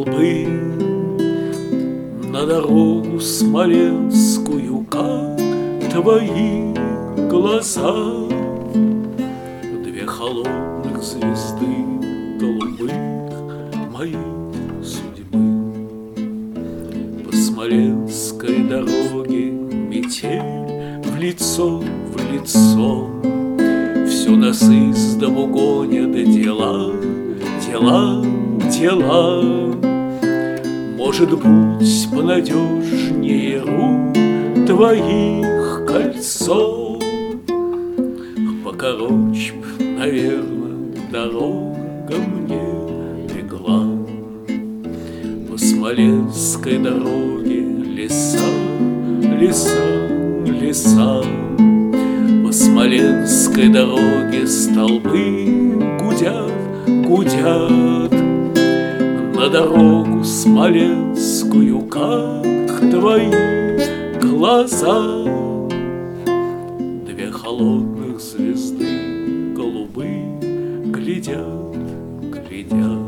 столбы на дорогу смоленскую, как твои глаза. Две холодных звезды голубых моей судьбы. По смоленской дороге метель в лицо, в лицо. Всю нас из дому гонят дела, дела, дела. Может быть, понадежнее рук твоих кольцо. Покороче б, наверно, дорога мне легла. По смоленской дороге леса, леса, леса. По смоленской дороге столбы гудят, гудят. На дорогу смоленскую, как твои глаза. Две холодных звезды голубые глядят, глядят.